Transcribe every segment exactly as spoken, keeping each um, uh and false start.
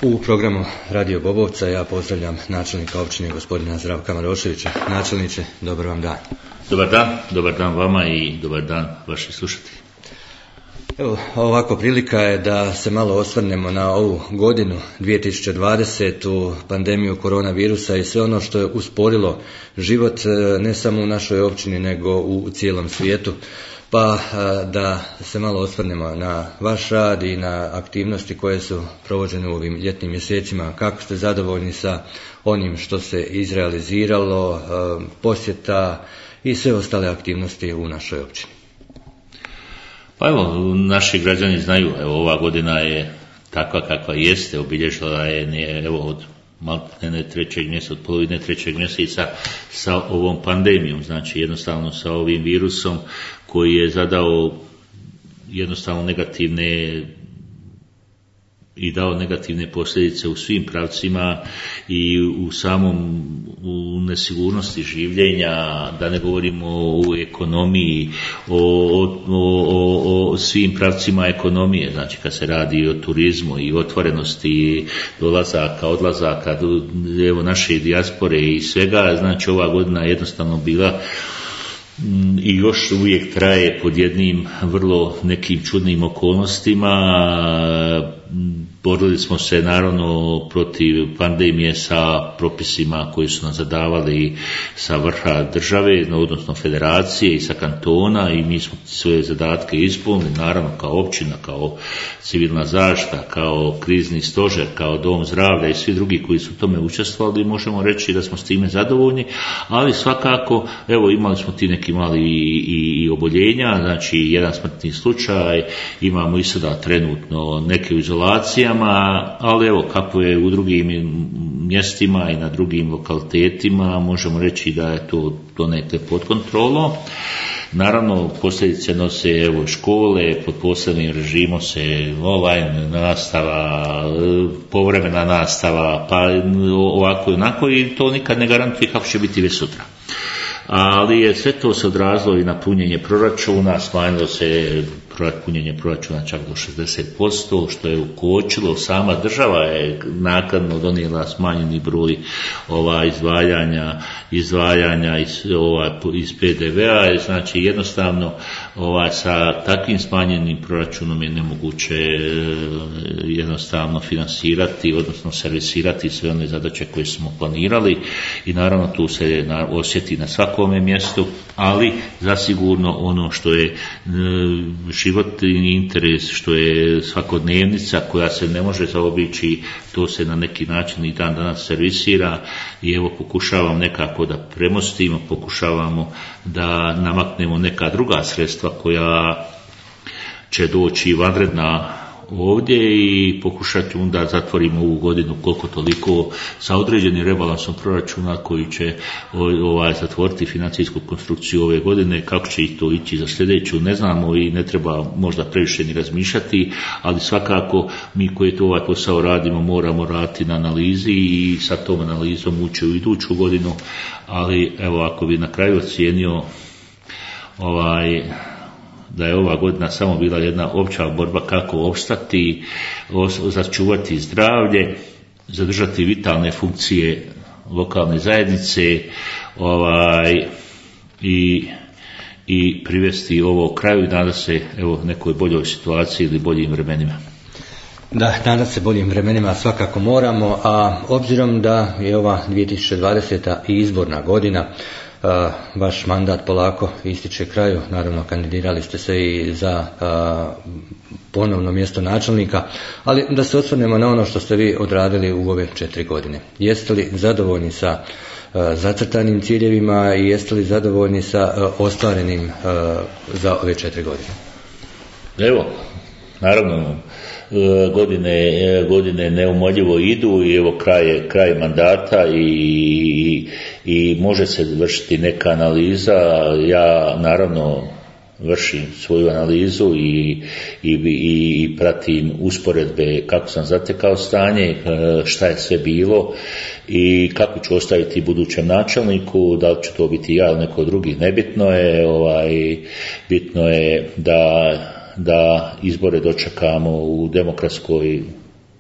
U programu Radio Bobovca ja pozdravljam načelnika općine gospodina Zdravka Maroševića. Načelniče, dobar vam dan. Dobar dan, dobar dan vama i dobar dan vaši slušatelji. Evo, ovako prilika je da se malo osvrnemo na ovu godinu dvije tisuće dvadesetu, pandemiju koronavirusa i sve ono što je usporilo život ne samo u našoj općini nego u cijelom svijetu. Pa da se malo osvrnemo na vaš rad i na aktivnosti koje su provođene u ovim ljetnim mjesecima. Kako ste zadovoljni sa onim što se izrealiziralo, posjeta i sve ostale aktivnosti u našoj općini? Pa evo, naši građani znaju, evo ova godina je takva kakva jeste, obilježila je ne, evo od maltene trećeg mjeseca, od polovine trećeg mjeseca sa ovom pandemijom, znači jednostavno sa ovim virusom koji je zadao jednostavno negativne i dao negativne posljedice u svim pravcima i u samom u nesigurnosti življenja, da ne govorimo o ekonomiji, o, o, o, o svim pravcima ekonomije, znači kad se radi o turizmu i otvorenosti dolazaka, odlazaka, evo naše dijaspore i svega, znači ova godina je jednostavno bila i još uvijek traje pod jednim vrlo nekim čudnim okolnostima. Borili smo se naravno protiv pandemije sa propisima koji su nam zadavali sa vrha države, odnosno federacije i sa kantona, i mi smo svoje zadatke ispunili, naravno kao općina, kao civilna zaštita, kao krizni stožer, kao dom zdravlja i svi drugi koji su u tome učestvovali. Možemo reći da smo s time zadovoljni, ali svakako evo imali smo ti neki mali i, i, i oboljenja, znači jedan smrtni slučaj, imamo i sada trenutno neke u izolacijama, ali evo kako je u drugim mjestima i na drugim lokalitetima, možemo reći da je to donekle pod kontrolom. Naravno, posljedice nose evo škole, pod posebnim režimom se online nastava, povremena nastava, pa ovako i onako, i to nikad ne garantuje kako će biti već sutra. Ali je sve to se odrazilo i na punjenje proračuna, smanjilo se punjenje proračuna čak do šezdeset posto, što je ukočilo. Sama država je naknadno donijela smanjeni broj ova izdvajanja, izdvajanja iz, ova, iz P D V-a, znači jednostavno ova, sa takvim smanjenim proračunom je nemoguće jednostavno finansirati, odnosno servisirati sve one zadaće koje smo planirali, i naravno tu se na, osjeti na svakome mjestu, ali zasigurno ono što je životni interes, što je svakodnevnica koja se ne može zaobići, to se na neki način i dan danas servisira, i evo pokušavam nekako da premostimo, pokušavamo da namaknemo neka druga sredstva koja će doći vanredna ovdje i pokušati onda zatvorimo ovu godinu koliko toliko sa određenim rebalansom proračuna koji će ovaj, zatvoriti financijsku konstrukciju ove godine. Kako će i to ići za sljedeću ne znamo i ne treba možda previše ni razmišljati, ali svakako mi koji to ovaj posao radimo moramo raditi na analizi i sa tom analizom ući u iduću godinu, ali evo ako bi na kraju ocijenio ovaj da je ova godina samo bila jedna opća borba kako opstati, sačuvati zdravlje, zadržati vitalne funkcije lokalne zajednice ovaj, i, i privesti ovo kraju i nada se evo, nekoj boljoj situaciji ili boljim vremenima. Da, nada se boljim vremenima svakako moramo, a obzirom da je ova dvije tisuće dvadeseta i izborna godina, Uh, vaš mandat polako ističe kraju, naravno kandidirali ste se i za uh, ponovno mjesto načelnika, ali da se osvrnemo na ono što ste vi odradili u ove četiri godine. Jeste li zadovoljni sa uh, zacrtanim ciljevima i jeste li zadovoljni sa uh, ostvarenim uh, za ove četiri godine? Evo, naravno, godine, godine neumoljivo idu i evo kraj, kraj mandata i, i može se vršiti neka analiza. Ja naravno vršim svoju analizu i, i, i pratim usporedbe kako sam zatekao stanje, šta je sve bilo i kako ću ostaviti budućem načelniku, da li će to biti ja ili neko drugi, nebitno je, ovaj, bitno je da da izbore dočekamo u demokratskoj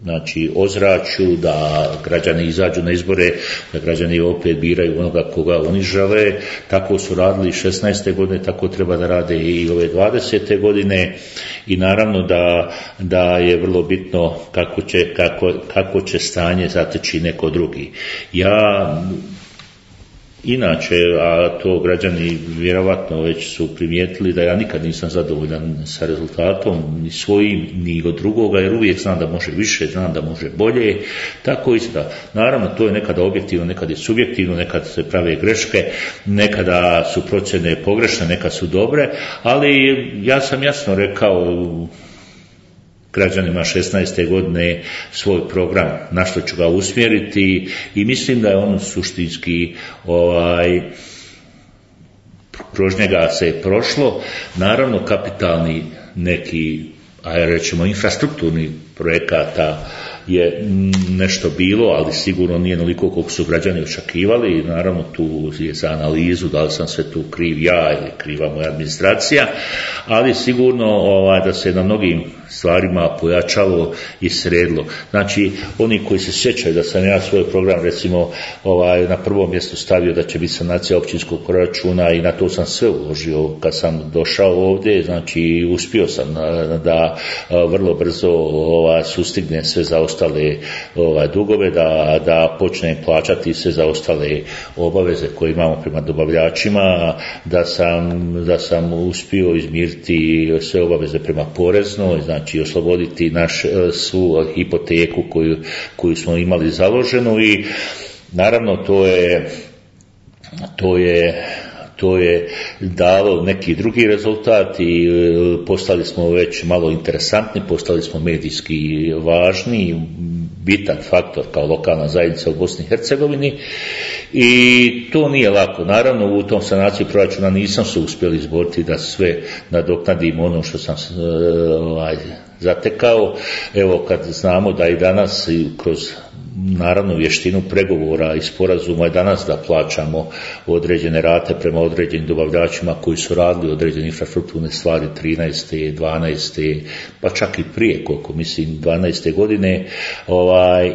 znači ozračju, da građani izađu na izbore, da građani opet biraju onoga koga oni žele. Tako su radili šesnaeste godine, tako treba da rade i ove dvadesete godine i naravno da, da je vrlo bitno kako će, kako, kako će stanje zateći neko drugi. Ja inače, a to građani vjerovatno već su primijetili da ja nikad nisam zadovoljan sa rezultatom ni svojim, ni od drugoga, jer uvijek znam da može više, znam da može bolje, tako isto. Naravno, to je nekada objektivno, nekad je subjektivno, nekad se prave greške, nekada su procjene pogrešne, nekad su dobre, ali ja sam jasno rekao građanima šesnaeste godine svoj program, na što ću ga usmjeriti i mislim da je on suštinski ovaj, kroz njega se je prošlo. Naravno kapitalni neki, a rećemo infrastrukturni projekata je nešto bilo, ali sigurno nije naliko koliko su građani očekivali. Naravno tu je za analizu da li sam sve tu kriv ja ili kriva moja administracija, ali sigurno ovaj, da se na mnogim stvarima pojačalo i sredilo. Znači, oni koji se sjećaju da sam ja svoj program recimo ovaj, na prvo mjesto stavio da će biti sanacija općinskog proračuna i na to sam sve uložio kad sam došao ovdje, znači uspio sam da, da vrlo brzo ovaj, sustignem sve zaostale ovaj, dugove, da, da počnem plaćati sve zaostale obaveze koje imamo prema dobavljačima, da sam, da sam uspio izmiriti sve obaveze prema poreznoj, znači znači osloboditi naš, svu hipoteku koju, koju smo imali založenu i naravno to je to je to je dalo neki drugi rezultat i postali smo već malo interesantni, postali smo medijski važni, bitan faktor kao lokalna zajednica u Bosni i Hercegovini i to nije lako. Naravno u tom sanaciji proračuna nisam se uspjeli izboriti da sve nadoknadim ono što sam ovaj, zatekao. Evo kad znamo da i danas kroz naravno vještinu pregovora i sporazuma je danas da plaćamo određene rate prema određenim dobavljačima koji su radili određene infrastrukturne stvari trinaeste, dvanaeste, pa čak i prije koliko mislim dvanaeste godine ovaj,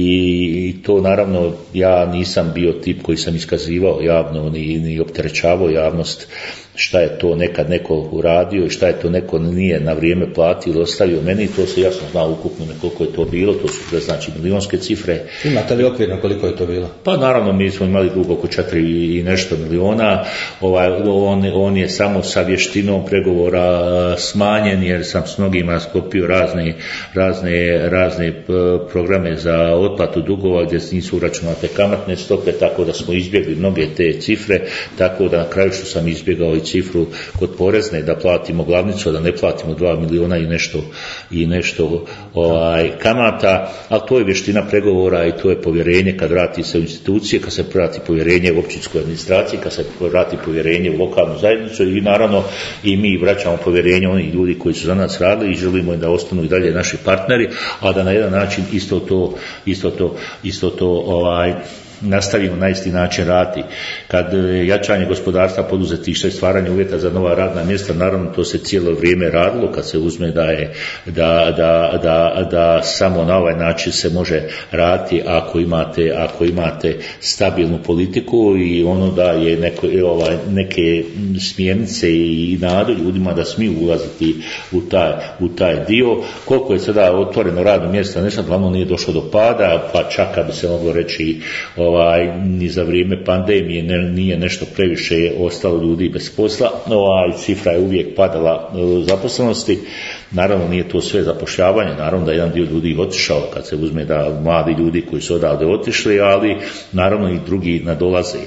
i to naravno ja nisam bio tip koji sam iskazivao javno ni, ni opterećavao javnost šta je to nekad neko uradio i šta je to neko nije na vrijeme platio ili ostavio meni, to se jasno zna ukupno koliko je to bilo, to su znači milionske cifre. Imate li okvirno koliko je to bilo? Pa naravno mi smo imali dug oko četiri i nešto miliona, ovaj, on, on je samo sa vještinom pregovora smanjen jer sam s mnogima sklopio razne, razne, razne programe za otplatu dugova gdje nisu uračunate kamatne stope, tako da smo izbjegli mnoge te cifre, tako da na kraju što sam izbjegao i cifru kod porezne da platimo glavnicu, da ne platimo dva miliona i nešto i nešto ovaj, kamata, ali to je vještina pregovora i to je povjerenje kad vrati se u institucije, kad se vrati povjerenje u općinskoj administraciji, kad se vrati povjerenje u lokalnu zajednicu i naravno i mi vraćamo povjerenje onih ljudi koji su za nas radili i želimo da ostanu i dalje naši partneri, a da na jedan način isto to isto to, isto to ovaj, nastavimo na isti način raditi. Kad jačanje gospodarstva, poduzetništva i stvaranje uvjeta za nova radna mjesta, naravno to se cijelo vrijeme radilo, kad se uzme da je da, da, da, da samo na ovaj način se može raditi ako imate, ako imate stabilnu politiku i ono da je neko, ovaj, neke smjernice i nadu ljudima da smiju ulaziti u taj, u taj dio. Koliko je sada otvoreno radno mjesta, ne sad glavno nije došlo do pada, pa čak kad bi se moglo reći ovaj, ni za vrijeme pandemije ne, nije nešto previše ostalo ljudi bez posla, ovaj, cifra je uvijek padala zaposlenosti, naravno nije to sve zapošljavanje, naravno da jedan dio ljudi otišao kad se uzme da mladi ljudi koji su odavde otišli, ali naravno i drugi nadolaze.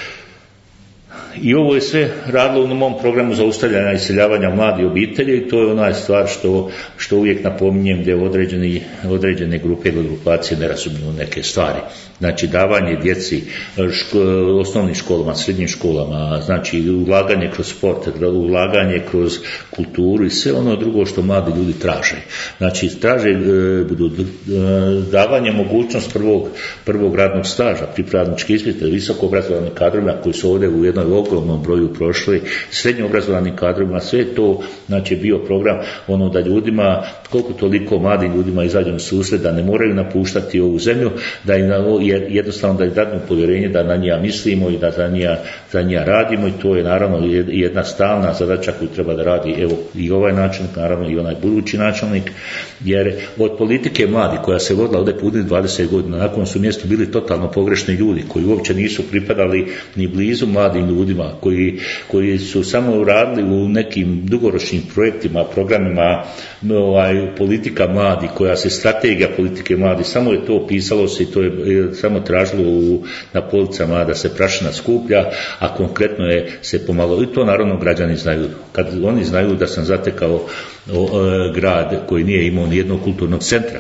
I ovo je sve radilo u mom programu zaustavljanja iseljavanja mladih obitelji i to je ona stvar što, što uvijek napominjem gdje određeni, određene grupe ili grupacije ne razumiju neke stvari. Znači davanje djeci ško, osnovnim školama, srednjim školama, znači ulaganje kroz sport, ulaganje kroz kulturu i sve ono drugo što mladi ljudi traže. Znači traže e, budu e, davanje mogućnost prvog, prvog radnog staža, pripravnički ispit, visoko obrazovani kadrovima koji su ovdje u jednoj ogromnom broju prošli, srednje obrazovanim kadrovima, sve je to, znači, bio program ono da ljudima, koliko toliko mladim ljudima izađemo susret, da ne moraju napuštati ovu zemlju, da im jednostavno da im dadnu povjerenje da na njega mislimo i da za njega, za njega radimo, i to je naravno jedna stalna zadaća koju treba da radi evo i ovaj načelnik, naravno i onaj budući načelnik, jer od politike mladi koja se vodila ovdje punih dvadeset godina, nakon su mjestu bili totalno pogrešni ljudi koji uopće nisu pripadali ni blizu mladim ljudima, koji, koji su samo radili u nekim dugoročnim projektima, programima, ovaj, politika mladi, koja se strategija politike mladi, samo je to pisalo se i to je samo tražilo u, na policama da se prašina skuplja, a konkretno je se pomalo, i to naravno građani znaju. Kad oni znaju da sam zatekao o, e, grad koji nije imao ni jednog kulturnog centra,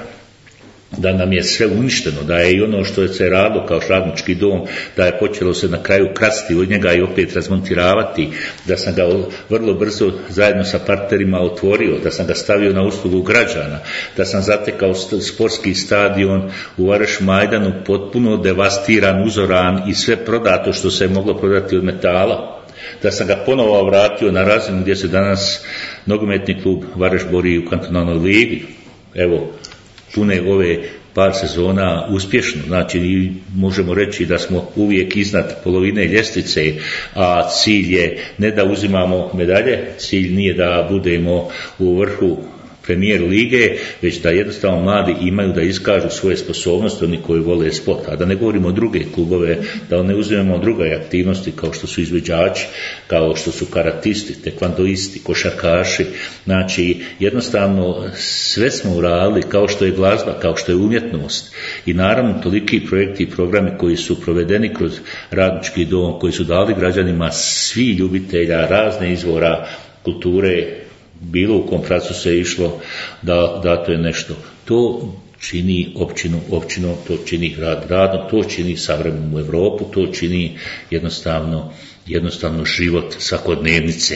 da nam je sve uništeno, da je i ono što je se radilo kao radnički dom, da je počelo se na kraju krasti od njega i opet razmontiravati, da sam ga vrlo brzo zajedno sa partnerima otvorio, da sam ga stavio na uslugu građana, da sam zatekao sportski stadion u Vareš Majdanu potpuno devastiran, uzoran i sve prodato što se je moglo prodati od metala, da sam ga ponovo vratio na razinu gdje se danas nogometni klub Vareš bori u kantonalnoj ligi. Evo, pune ove par sezona uspješno, znači možemo reći da smo uvijek iznad polovine ljestvice, a cilj je ne da uzimamo medalje, cilj nije da budemo u vrhu premijer lige, već da jednostavno mladi imaju da iskažu svoje sposobnosti, oni koji vole sport, a da ne govorimo o druge klubove, da ne uzmemo druge aktivnosti kao što su izvođači, kao što su karatisti, tekvandoisti, košarkaši, znači jednostavno sve smo uradili, kao što je glazba, kao što je umjetnost, i naravno toliki projekti i programi koji su provedeni kroz radnički dom, koji su dali građanima svi ljubitelja razne izvora kulture, bilo u kom pravcu se išlo da, da to je nešto. To čini općinu općinom, to čini grad gradom, to čini savremenu Europu, to čini jednostavno, jednostavno život svakodnevnice.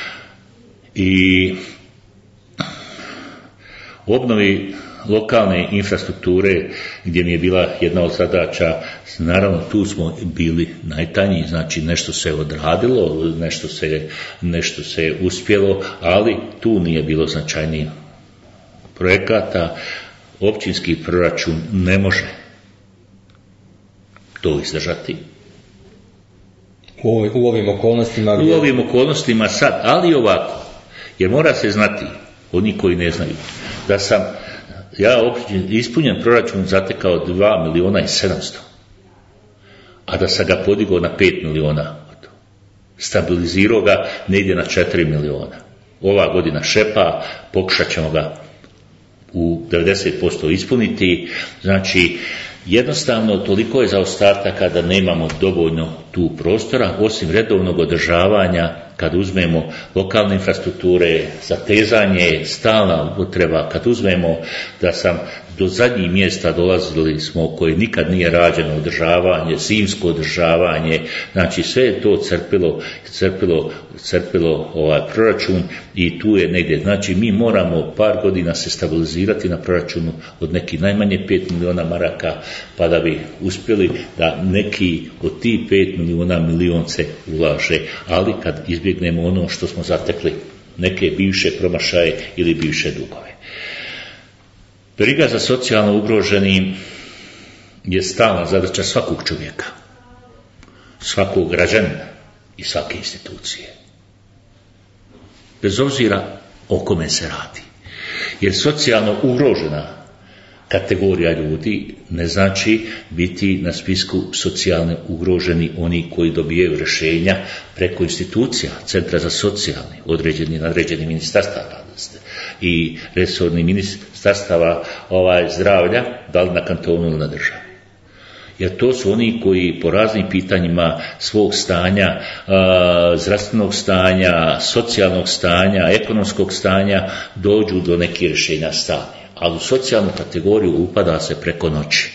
I obnovi lokalne infrastrukture, gdje mi je bila jedna od zadaća, naravno tu smo bili najtanji, znači nešto se odradilo, nešto se, nešto se uspjelo, ali tu nije bilo značajnijih projekata. Općinski proračun ne može to izdržati. U, u ovim okolnostima? U ovim okolnostima sad, ali ovako, jer mora se znati, oni koji ne znaju, da sam ja ispunjen proračun zatekao dva miliona i sedamsto, a da sam ga podigao na pet miliona, stabilizirao ga negdje na četiri miliona. Ova godina šepa, pokušat ćemo ga u devedeset posto ispuniti, znači jednostavno toliko je zaostataka da nemamo dovoljno tu prostora, osim redovnog održavanja, kad uzmemo lokalne infrastrukture, zatezanje, stalna upotreba, kad uzmemo da sam do zadnjih mjesta dolazili smo koje nikad nije rađeno održavanje, zimsko održavanje, znači sve je to crpilo, crpilo, crpilo ovaj proračun i tu je negdje, znači mi moramo par godina se stabilizirati na proračunu od neki najmanje pet miliona maraka, pa da bi uspjeli da neki od tih pet miliona milionce ulaže, ali kad izbjegnemo ono što smo zatekli, neke bivše promašaje ili bivše dugove. Briga za socijalno ugroženim je stalna zadaća svakog čovjeka, svakog građanina i svake institucije. Bez obzira o kome se radi. Jer socijalno ugrožena kategorija ljudi ne znači biti na spisku socijalno ugroženi oni koji dobijaju rješenja preko institucija, centra za socijalni, određeni nadređeni ministarstava i resorni ministarstava ovaj, zdravlja, da li na kantonu ili na državi. Jer to su oni koji po raznim pitanjima svog stanja, zdravstvenog stanja, socijalnog stanja, ekonomskog stanja dođu do nekih rješenja stanja. Ali u socijalnu kategoriju upada se preko noći.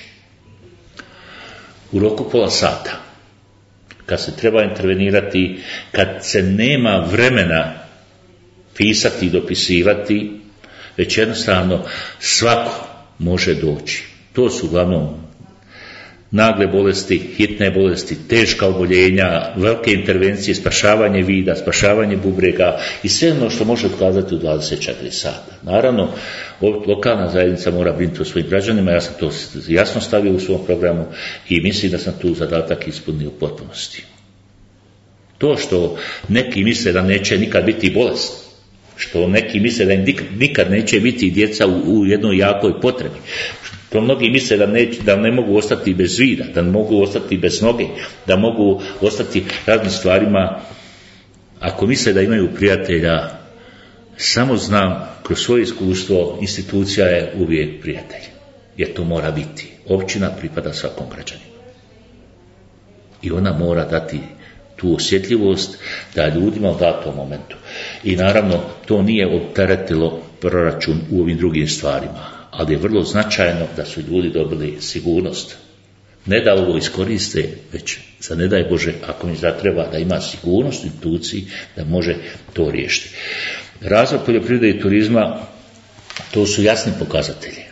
U roku pola sata, kad se treba intervenirati, kad se nema vremena pisati i dopisivati, već jednostavno svako može doći. To su uglavnom nagle bolesti, hitne bolesti, teška oboljenja, velike intervencije, spašavanje vida, spašavanje bubrega i sve ono što može otkazati u dvadeset četiri sata. Naravno, lokalna zajednica mora brinuti o svojim građanima, ja sam to jasno stavio u svom programu i mislim da sam tu zadatak ispunio u potpunosti. To što neki misle da neće nikad biti bolest, što neki misle da nikad neće biti djeca u, u jednoj jakoj potrebi, to mnogi misle da ne, da ne mogu ostati bez vida, da ne mogu ostati bez noge, da mogu ostati raznim stvarima. Ako misle da imaju prijatelja, samo znam kroz svoje iskustvo, institucija je uvijek prijatelj. Jer to mora biti. Općina pripada svakom građaninu. I ona mora dati tu osjetljivost da ljudima u datom momentu. I naravno, to nije opteretilo proračun u ovim drugim stvarima. Ali je vrlo značajno da su ljudi dobili sigurnost. Ne da ovo iskoriste, već za ne daj Bože, ako mi zatreba da ima sigurnost u instituciji, da može to riješiti. Razvoj poljoprivrede i turizma, to su jasni pokazatelji.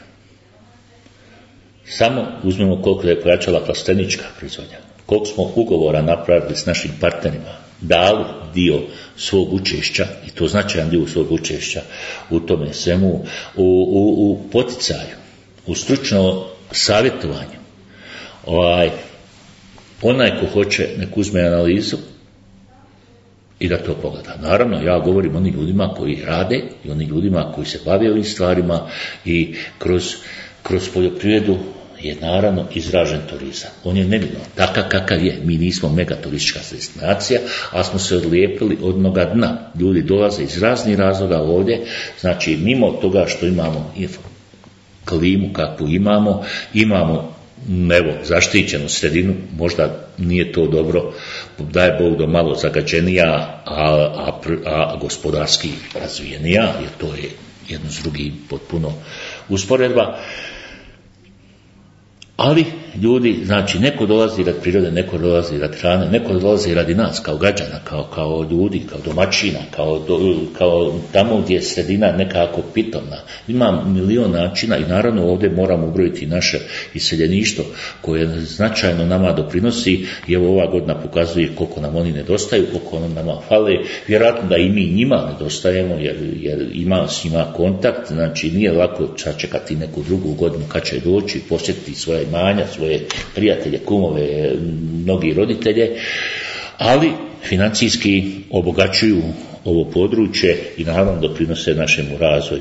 Samo uzmemo koliko je pojačala plastenička proizvodnja, koliko smo ugovora napravili s našim partnerima, dali dio svog učešća, i to značajan dio svog učešća u tome svemu, u, u, u poticaju, u stručno savjetovanju. Ovaj, onaj ko hoće nek uzme analizu i da to pogleda. Naravno, ja govorim onim ljudima koji rade i onim ljudima koji se bave ovim stvarima i kroz, kroz poljoprivredu je naravno izražen turizam. On je nemilan, takav kakav je. Mi nismo mega turistička destinacija, ali smo se odlijepili od mnoga dna. Ljudi dolaze iz raznih razloga ovdje, znači mimo toga što imamo klimu kakvu imamo, imamo evo, zaštićenu sredinu, možda nije to dobro, daj Bog do malo zagađenija, a, a, a gospodarski razvijenija, jer to je jedno s drugim potpuno usporedba. Ali ljudi, znači neko dolazi radi prirode, neko dolazi radi hrane, neko dolazi radi nas kao građana, kao, kao ljudi, kao domaćina, kao, do, kao tamo gdje je sredina nekako pitomna. Ima milion načina i naravno ovdje moramo ubrojiti naše iseljeništvo koje značajno nama doprinosi i evo ova godina pokazuje koliko nam oni nedostaju, koliko nam nama fale. Vjerojatno da i mi njima nedostajemo jer, jer ima s njima kontakt, znači nije lako sačekati neku drugu godinu kad će doći, posjetiti svoje imanja, svoje prijatelje, kumove, mnogi roditelje, ali financijski obogaćuju ovo područje i naravno doprinose našemu razvoju.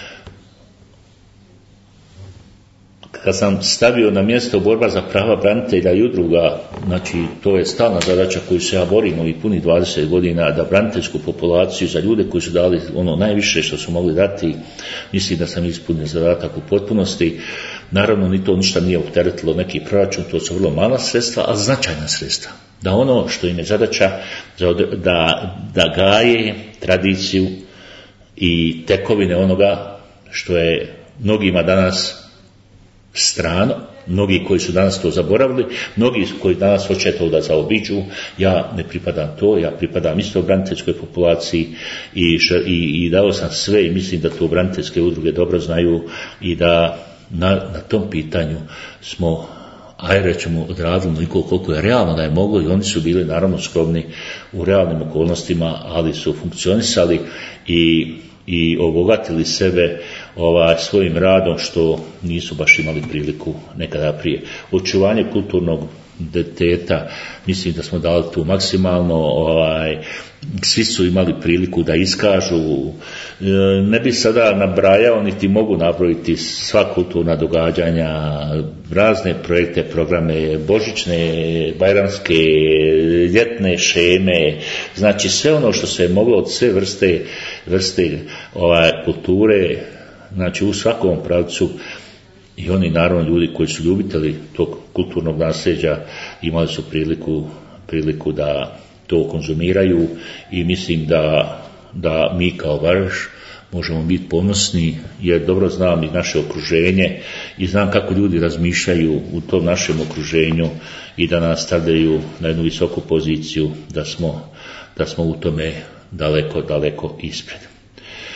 Kad sam stavio na mjesto borba za prava branitelja i udruga, znači to je stalna zadaća koju se ja borim i puni dvadeset godina, da braniteljsku populaciju za ljude koji su dali ono najviše što su mogli dati, mislim da sam ispunio zadatak u potpunosti. Naravno, ni to ništa nije opteretilo neki proračun, to su vrlo mala sredstva, ali značajna sredstva. Da ono što im je zadaća, da, da gaje tradiciju i tekovine onoga što je mnogima danas strano, mnogi koji su danas to zaboravili, mnogi koji danas hoće to da zaobiđu, ja ne pripadam to, ja pripadam isto braniteljskoj populaciji i, i, i dao sam sve i mislim da to braniteljske udruge dobro znaju i da na, na tom pitanju smo, ajde rećemo, odradili onoliko koliko je realno da je moglo i oni su bili naravno skromni u realnim okolnostima, ali su funkcionisali i i obogatili sebe ovaj, svojim radom što nisu baš imali priliku nekada prije. Očuvanje kulturnog identiteta, mislim da smo dali tu maksimalno, ovaj, svi su imali priliku da iskažu, ne bi sada nabrajao niti mogu nabrojiti sva kulturna događanja, razne projekte, programe, božićne, bajramske, ljetne šeme, znači sve ono što se je moglo od sve vrste, vrste ovaj, kulture, znači u svakom pravcu. I oni naravno ljudi koji su ljubitelji tog kulturnog nasljeđa imali su priliku, priliku da to konzumiraju i mislim da, da mi kao Varaž možemo biti ponosni jer dobro znam i naše okruženje i znam kako ljudi razmišljaju u tom našem okruženju i da nas stavljaju na jednu visoku poziciju da smo, da smo u tome daleko, daleko ispred.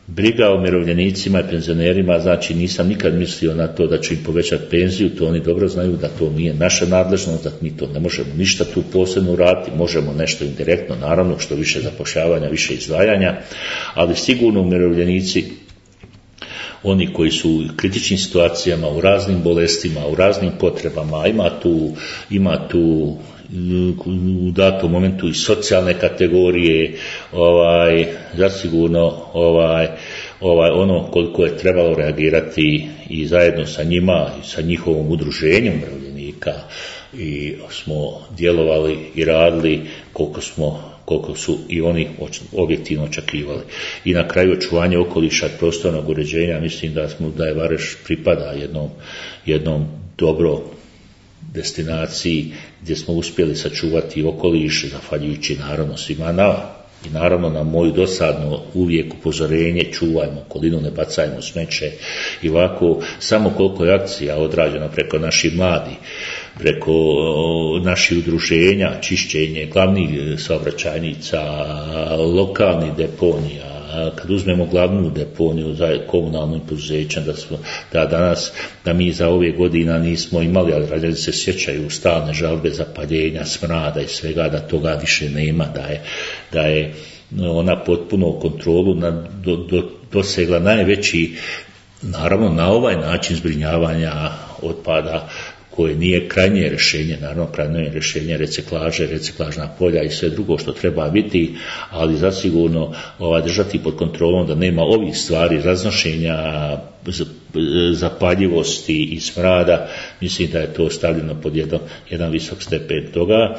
Briga o umirovljenicima i penzionerima, znači nisam nikad mislio na to da ću im povećati penziju, to oni dobro znaju da to nije naša nadležnost, da mi to ne možemo ništa tu posebno uraditi, možemo nešto indirektno, naravno što više zapošljavanja, više izdvajanja, ali sigurno umirovljenici, oni koji su u kritičnim situacijama, u raznim bolestima, u raznim potrebama, ima tu, ima tu u datom momentu i socijalne kategorije, ovaj, zasigurno ovaj, ovaj, ono koliko je trebalo reagirati i zajedno sa njima i sa njihovom udruženjem umirovljenika i smo djelovali i radili koliko smo koliko su i oni objektivno očekivali. I na kraju očuvanje okoliša i prostornog uređenja, mislim da smo da je Vareš pripada jednom, jednom dobro destinaciji gdje smo uspjeli sačuvati okoliš, zahvaljujući naravno svima nama. I naravno na moju dosadno uvijek upozorenje, čuvajmo okolinu, ne bacajmo smeće i ovako, samo koliko je akcija odrađena preko naših mladi, preko naših udruženja, čišćenje glavnih saobraćajnica, lokalnih deponija, kad uzmemo glavnu deponiju za komunalnim poduzećem, da, smo, da danas, da mi za ove godina nismo imali, ali radili se sjećaju stalne žalbe zapaljenja, smrada i svega, da toga više nema, da je, da je ona potpuno kontrolu na, do, do, dosegla najveći, naravno na ovaj način zbrinjavanja otpada, koje nije krajnje rješenje, naravno krajnje rješenje reciklaže, reciklažna polja i sve drugo što treba biti, ali zasigurno ovaj, držati pod kontrolom da nema ovih stvari, raznošenja, zapaljivosti i smrada, mislim da je to stavljeno pod jedan, jedan visok stepen toga.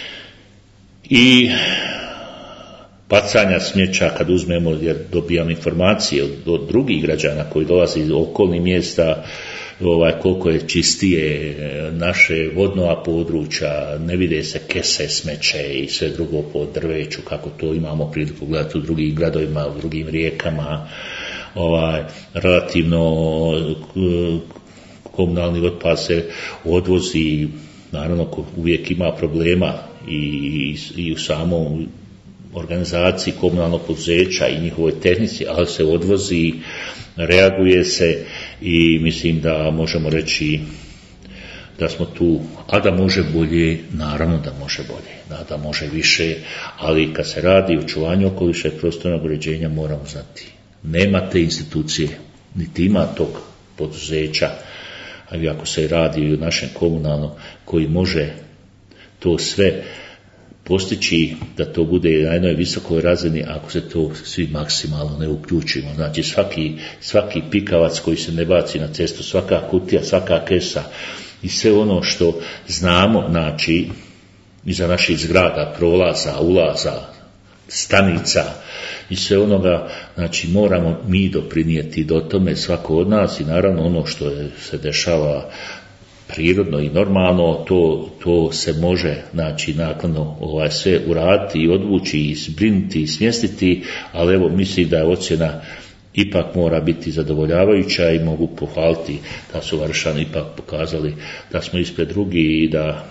I bacanja smeća, kad uzmemo, jer dobijam informacije od, od drugih građana koji dolaze iz okolnih mjesta, ovaj, koliko je čistije naše vodnova područja, ne vide se kese, smeće i sve drugo po drveću, kako to imamo priliku gledati u drugim gradovima, u drugim rijekama. Ovaj, relativno komunalni otpad se odvozi, naravno uvijek ima problema i, i u samom organizaciji komunalnog poduzeća i njihovoj tehnici, ali se odvozi, reaguje se i mislim da možemo reći da smo tu, a da može bolje, naravno da može bolje, da, da može više, ali kad se radi o očuvanju okoliša i prostornog uređenja moramo znati, nema te institucije, niti ima tog poduzeća, ali ako se radi o našem komunalnom, koji može to sve postići da to bude na jednoj visokoj razini ako se to svi maksimalno ne uključimo. Znači svaki, svaki pikavac koji se ne baci na cestu, svaka kutija, svaka kesa i sve ono što znamo, znači iza naših zgrada, prolaza, ulaza, stanica i sve onoga, znači moramo mi doprinijeti do tome svako od nas i naravno ono što je, se dešava prirodno i normalno, to, to se može, znači, nakladno ovaj, sve uraditi i odvući i zbrinuti i smjestiti, ali evo mislim da je ocjena ipak mora biti zadovoljavajuća i mogu pohvaliti da su Varšani ipak pokazali da smo ispred drugih i da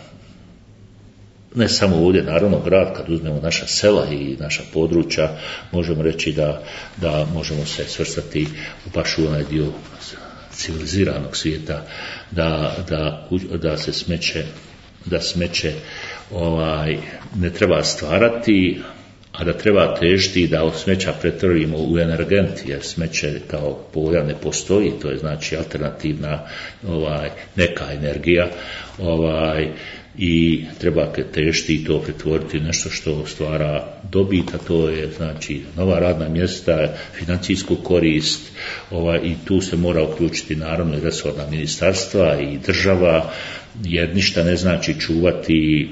ne samo ovdje, naravno grad, kad uzmemo naša sela i naša područja, možemo reći da, da možemo se svrstati baš u onaj dio civiliziranog svijeta, da, da, da se smeće, da smeće ovaj, ne treba stvarati, a da treba težiti da od smeća pretvorimo u energent, jer smeće kao pojam ne postoji, to je znači alternativna ovaj, neka energija, ovaj, i treba težiti i to pretvoriti u nešto što stvara dobit, a to je znači nova radna mjesta, financijsku korist, ovaj, i tu se mora uključiti naravno i resorna ministarstva i država, jer ništa ne znači čuvati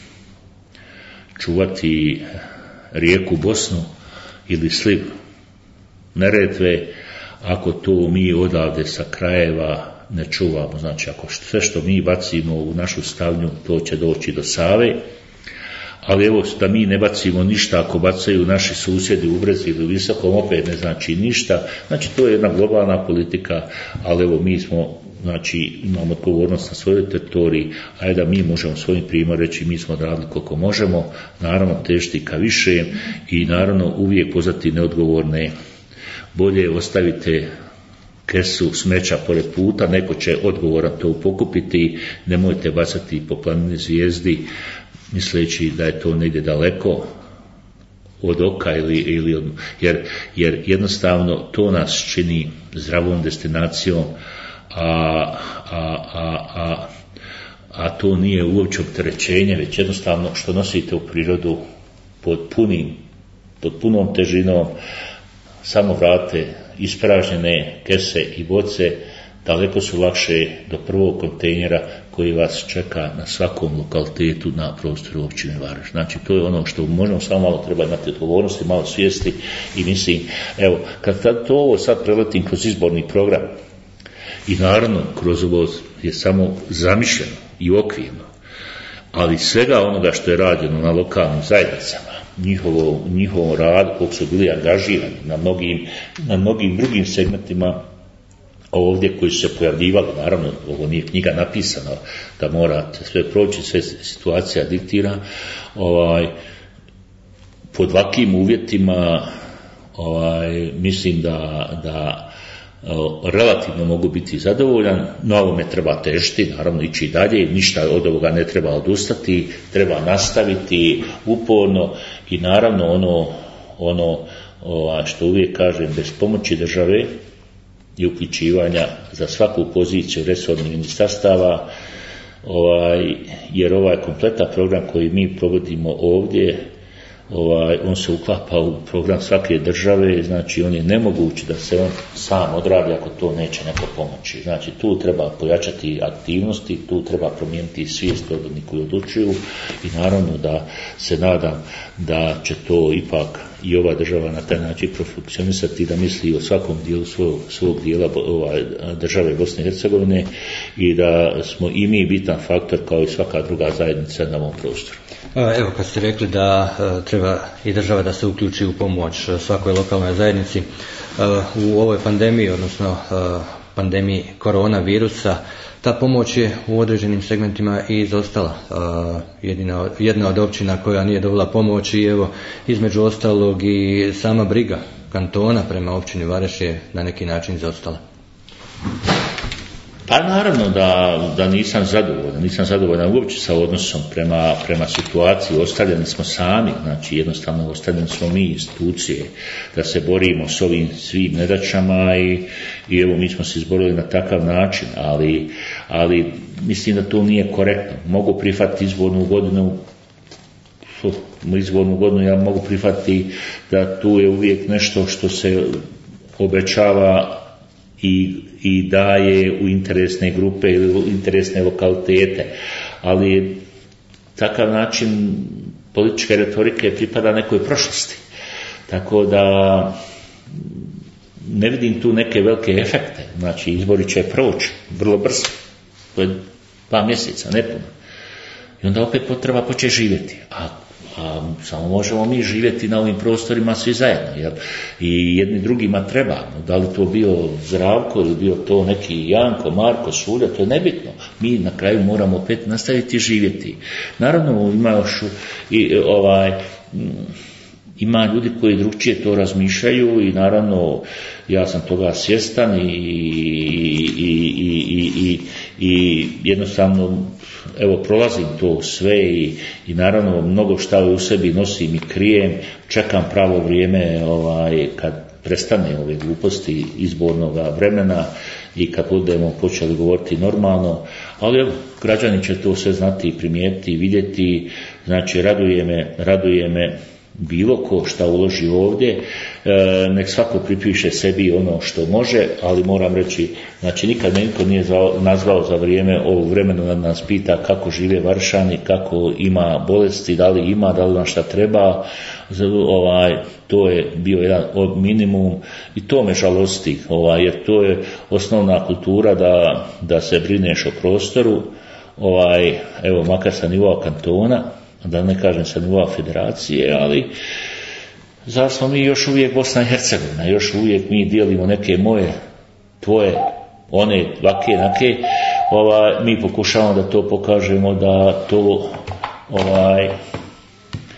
čuvati rijeku Bosnu ili sliv Neretve ako to mi odavde sa krajeva ne čuvamo. Znači ako sve što mi bacimo u našu stavnju, to će doći do Save, ali evo da mi ne bacimo ništa, ako bacaju naši susjedi u Brezi ili u Visokom, opet ne znači ništa. Znači to je jedna globalna politika, ali evo mi smo, znači imamo odgovornost na svojoj teritoriji, a da mi možemo svojim primjerom reći mi smo radili koliko možemo, naravno težiti ka više i naravno uvijek pozvati neodgovorne bolje ostavite kesu smeća pored puta, neko će odgovoran to pokupiti, nemojte bacati po planini Zvijezdi misleći da je to negdje daleko od oka ili, ili od, jer, jer jednostavno to nas čini zdravom destinacijom, a, a, a, a, a to nije uopće opterećenje, već jednostavno što nosite u prirodu pod punim, pod punom težinom, samo vrate ispražnjene kese i boce, daleko su lakše do prvog kontejnera koji vas čeka na svakom lokalitetu na prostoru općine Varaždin. Znači to je ono što možemo, samo malo treba imati odgovornosti, malo svijesti i mislim, evo, kad to ovo sad preletim kroz izborni program i naravno kroz ovo je samo zamišljeno i okvirno, ali svega onoga što je rađeno na lokalnim zajednicama, njihovo, njihovom radu, koliko su bili angažirani na mnogim, na mnogim drugim segmentima ovdje koji su se pojavljivali, naravno ovo nije knjiga napisana da morate sve proći, sve situacija diktira, ovaj, pod ovakvim uvjetima ovaj, mislim da, da relativno mogu biti zadovoljan, no ovome treba težiti, naravno ići dalje, ništa od ovoga ne treba odustati, treba nastaviti uporno i naravno ono, ono ovaj, što uvijek kažem, bez pomoći države i uključivanja za svaku poziciju resornih ministarstava, ovaj, jer ovaj kompletan program koji mi provodimo ovdje, ovaj, on se uklapa u program svake države, znači on je nemoguć da se on sam odradi ako to neće neko pomoći. Znači tu treba pojačati aktivnosti, tu treba promijeniti svijest od onih koji odlučuju i naravno da se nadam da će to ipak i ova država na taj način profunkcionisati, da misli o svakom dijelu svog, svog dijela ovaj, države Bosne i Hercegovine i da smo i mi bitan faktor kao i svaka druga zajednica na ovom prostoru. Evo, kad ste rekli da treba i država da se uključi u pomoć svakoj lokalnoj zajednici u ovoj pandemiji, odnosno pandemiji koronavirusa, ta pomoć je u određenim segmentima i izostala. Jedina, jedna od općina koja nije dobila pomoć i evo, između ostalog i sama briga kantona prema općini Vareš je na neki način izostala. Pa naravno da, da nisam zadovoljan, nisam zadovoljan uopće sa odnosom prema, prema situaciji, ostavljeni smo sami, znači jednostavno ostavljeni smo mi institucije da se borimo s ovim svim nedaćama i, i evo mi smo se izborili na takav način, ali, ali mislim da to nije korektno. Mogu prihvatiti izbornu godinu, izbornu godinu ja mogu prihvatiti da tu je uvijek nešto što se obećava i, i daje u interesne grupe ili u interesne lokalitete, ali takav način političke retorike pripada nekoj prošlosti. Tako da ne vidim tu neke velike efekte, znači izbori će proći vrlo brzo, to je dva mjeseca, nepuno. I onda opet treba početi živjeti, a a samo možemo mi živjeti na ovim prostorima svi zajedno, jel? I jedni drugima trebamo, da li to bio Zdravko ili bio to neki Janko, Marko, Sulja, to je nebitno, mi na kraju moramo opet nastaviti živjeti. Naravno ima još i ovaj ima ljudi koji drugčije to razmišljaju i naravno ja sam toga svjestan i, i, i, i, i, i jednostavno evo prolazim to sve i, i naravno mnogo šta u sebi nosim i krijem, čekam pravo vrijeme ovaj, kad prestane ove gluposti izbornog vremena i kad budemo počeli govoriti normalno, ali evo, građani će to sve znati i primijetiti i vidjeti, znači raduje me, raduje me bilo ko šta uloži ovdje, e, nek svako pripiše sebi ono što može, ali moram reći, znači nikad me niko nije zvao, nazvao za vrijeme ovog vremena da nas pita kako žive Varšani, kako ima bolesti, da li ima, da li nam šta treba, ovaj, to je bio jedan od minimum i to me žalosti, ovaj, jer to je osnovna kultura da, da se brineš o prostoru, ovaj, evo makar sa nivoa kantona, da ne kažem sa nivoa federacije, ali zar smo mi još uvijek Bosna i Hercegovina, još uvijek mi dijelimo neke moje, tvoje, one, vake, nake, ovaj, mi pokušavamo da to pokažemo, da to ovaj,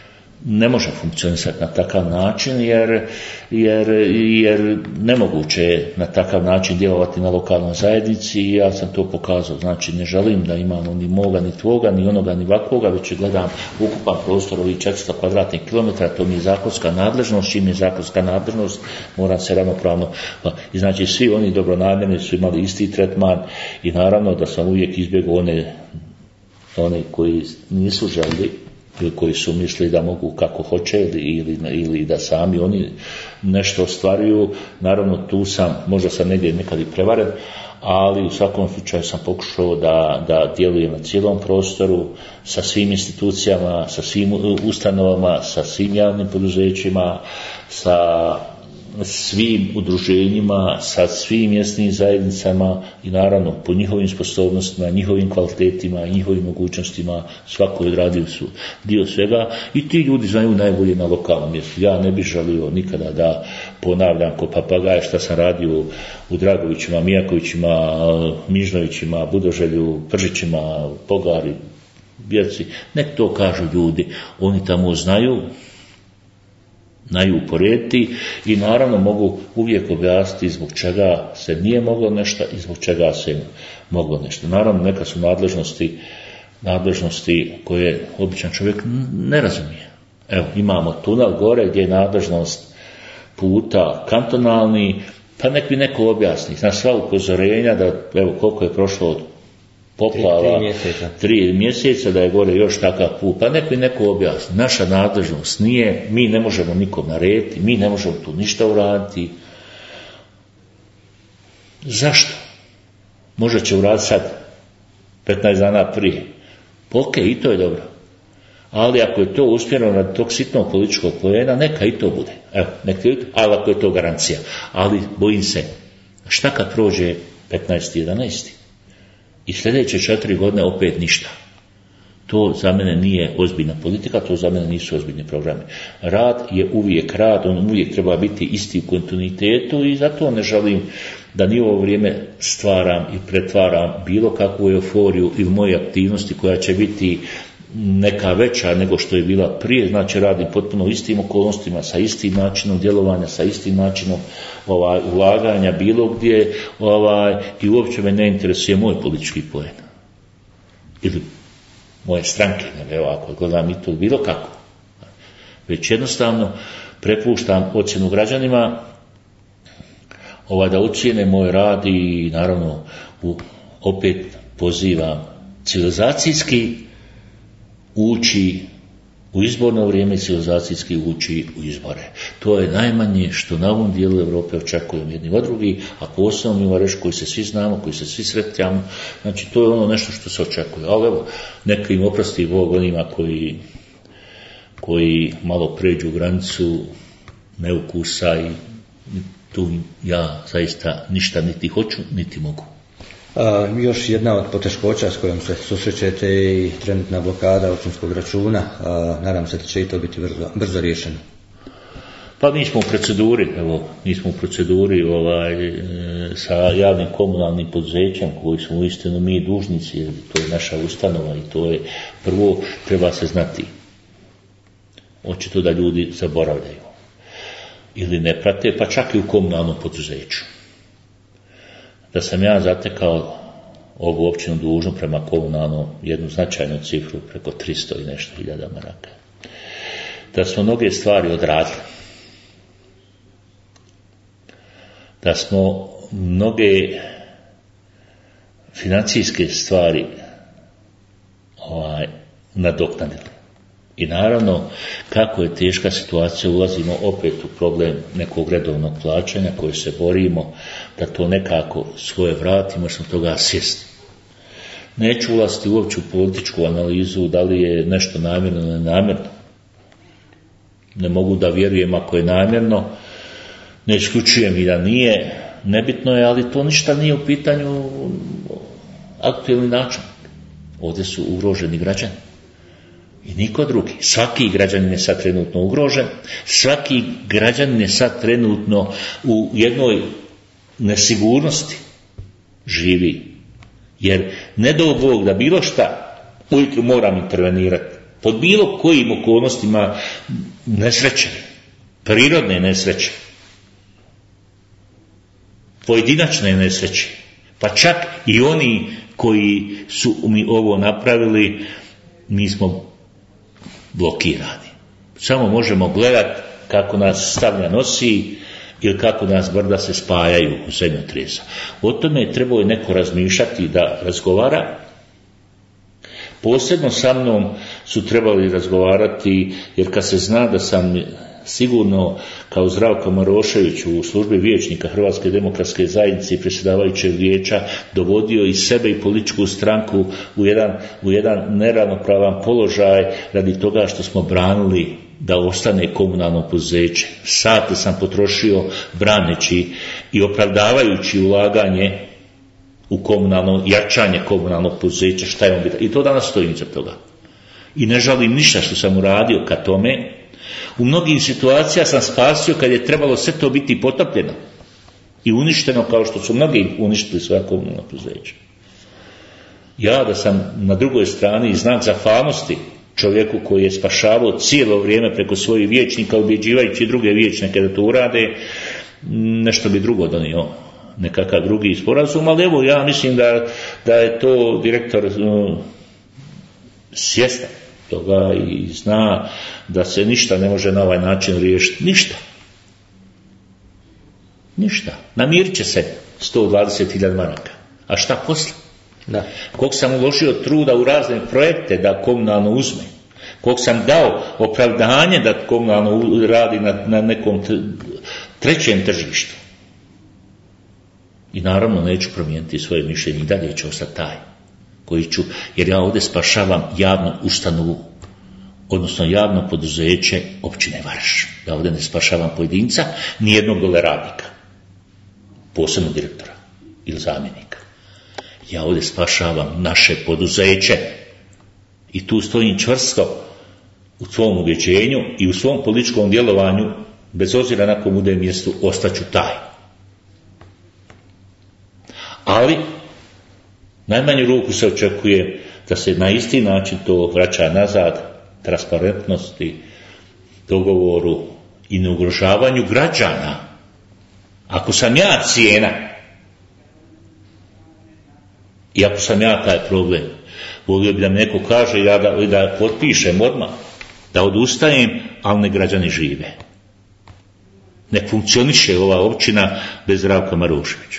ne može funkcionisati na takav način jer, jer, jer nemoguće je na takav način djelovati na lokalnoj zajednici i ja sam to pokazao. Znači ne želim da imamo ni moga, ni tvoga, ni onoga, ni ovakvoga, već gledam ukupan prostor ovih četiristo kvadratnih kilometara, to mi je zakonska nadležnost, čim je zakonska nadležnost moram se ravnopravno. I znači svi oni dobronamjerni su imali isti tretman i naravno da sam uvijek izbjegao one, one koji nisu željeli ili koji su mislili da mogu kako hoće ili, ili da sami oni nešto ostvaruju. Naravno tu sam, možda sam negdje nekad i prevaren, ali u svakom slučaju sam pokušao da, da djelujem na cijelom prostoru, sa svim institucijama, sa svim ustanovama, sa svim javnim poduzećima, sa svim udruženjima, sa svim mjesnim zajednicama i naravno po njihovim sposobnostima, njihovim kvalitetima i njihovim mogućnostima svako je odradio su dio svega i ti ljudi znaju najbolje na lokalnom mjestu. Ja ne bih želio nikada da ponavljam ko papagaj šta sam radio u Dragovićima, Mijakovićima, Mižnovićima, Budoželju, Pržićima, Pogari, Bjerci. Nek to kažu ljudi, oni tamo znaju znaju uporediti i naravno mogu uvijek objasniti zbog čega se nije moglo nešto i zbog čega se moglo nešto. Naravno neka su nadležnosti, nadležnosti koje običan čovjek ne razumije. Evo imamo tunel gore gdje je nadležnost puta kantonalni, pa nek mi neko objasni. Na sva upozorenja da evo koliko je prošlo od poplava, tri, tri, mjeseca. tri mjeseca da je gore još takav put, pa nek mi neko objasni. Naša nadležnost nije, mi ne možemo nikom narediti, mi ne možemo tu ništa uraditi. Zašto? Možda će uraditi sad, petnaest dana prije. Ok, i to je dobro. Ali ako je to usmjereno na tog sitnog političkog poena, neka i to bude. Evo, neka i to, ali ako je to garancija. Ali bojim se, šta kad prođe petnaesti jedanaesti i sljedeće četiri godine opet ništa. To za mene nije ozbiljna politika, to za mene nisu ozbiljni programi. Rad je uvijek rad, on uvijek treba biti isti u kontinuitetu i zato ne želim da ni ovo vrijeme stvaram i pretvaram bilo kakvu euforiju ili moje aktivnosti koja će biti neka veća nego što je bila prije, znači radim potpuno istim okolnostima, sa istim načinom djelovanja, sa istim načinom ovaj, ulaganja bilo gdje ovaj, i uopće me ne interesuje moj politički poen. Ili moje stranke, ne, evo ako gledam i to bilo kako. Već jednostavno prepuštam ocjenu građanima ovaj, da ocijene moj rad i naravno u, opet pozivam civilizacijski ući u izborno vrijeme, civilizacijski ući u izbore. To je najmanje što na ovom dijelu Europe očekujem jedni od drugih, a posebno mi Vareš koji se svi znamo, koji se svi sretljamo, znači to je ono nešto što se očekuje. Ali evo, neka im oprosti Bog onima koji, koji malo pređu granicu neukusa i tu ja zaista ništa niti hoću, niti mogu. A, još jedna od poteškoća s kojom se susrećete i trenutna blokada općinskog računa, a, nadam se da će i to biti brzo, brzo riješeno. Pa mi smo u proceduri, evo, mi smo u proceduri ovaj, e, sa javnim komunalnim poduzećem koji smo uistinu mi dužnici, jer to je naša ustanova i to je prvo treba se znati. Očito da ljudi zaboravljaju ili ne prate, pa čak i u komunalnom poduzeću. Da sam ja zatekao ovu općinu dužnu prema komunalnom jednu značajnu cifru preko tristo i nešto hiljada maraka. Da smo mnoge stvari odradili. Da smo mnoge financijske stvari ovaj, nadoknadili. I naravno, kako je teška situacija, ulazimo opet u problem nekog redovnog plaćanja koje se borimo da to nekako svoje vratimo, što toga svjesni. Neću ulaziti uopće u političku analizu da li je nešto namjerno ili nenamjerno. Ne mogu da vjerujem ako je namjerno, ne isključujem i da nije, nebitno je, ali to ništa nije u pitanju aktualni način. Ovdje su ugroženi građani. I niko drugi. Svaki građanin je sad trenutno ugrožen, svaki građanin je sad trenutno u jednoj nesigurnosti živi. Jer ne do Bog da bilo šta, ujutro moram intervenirati, pod bilo kojim okolnostima nesreće, prirodne nesreće, pojedinačne nesreće, pa čak i oni koji su mi ovo napravili, mi smo blokirani. Samo možemo gledati kako nas stavlja nosi ili kako nas brda se spajaju u zemljotresa. O tome trebao je neko razmišljati da razgovara. Posebno sa mnom su trebali razgovarati, jer kad se zna da sam sigurno kao Zdravko Marošević u službi vijećnika Hrvatske demokratske zajednice i predsjedavajućeg vijeća dovodio i sebe i političku stranku u jedan, u jedan neravnopravan položaj radi toga što smo branili da ostane komunalno poduzeće. Sate sam potrošio braneći i opravdavajući ulaganje u komunalno, jačanje komunalnog poduzeća, šta je on biti. I to danas stojim iza toga. I ne žalim ništa što sam uradio ka tome. U mnogim situacijama sam spasio kad je trebalo sve to biti potopljeno i uništeno kao što su mnogi uništili svoja komunalna poduzeća. Ja da sam na drugoj strani znak zahvalnosti čovjeku koji je spašavao cijelo vrijeme preko svojih vijećnika, ubjeđivajući druge vijećnike da to urade, nešto bi drugo donio, nekakav drugi sporazum, ali evo ja mislim da, da je to direktor um, svjestan toga i zna da se ništa ne može na ovaj način riješiti. Ništa. Ništa. Namirit će se sto dvadeset hiljada maraka. A šta posle? Da. Kog sam uložio truda u razne projekte da komunalno uzme. Kog sam dao opravdanje da komunalno radi na, na nekom trećem tržištu. I naravno neću promijeniti svoje mišljenje i dalje ću ostati taj koji ću, jer ja ovdje spašavam javnu ustanovu, odnosno javno poduzeće općine Varš. Ja ovdje ne spašavam pojedinca, nijednog dole radnika, posebno direktora ili zamjenika. Ja ovdje spašavam naše poduzeće i tu stojim čvrsto u svom ubjeđenju i u svom političkom djelovanju, bez obzira na kom bude mjestu, ostaću taj. Ali najmanju ruku se očekuje da se na isti način to vraća nazad, transparentnosti, dogovoru i neugrožavanju građana. Ako sam ja cijena i ako sam ja taj problem, volio bi da mi neko kaže ja da, da potpišem odmah, da odustajem, ali ne građani žive. Ne funkcioniše ova općina bez Zdravka Maroševića.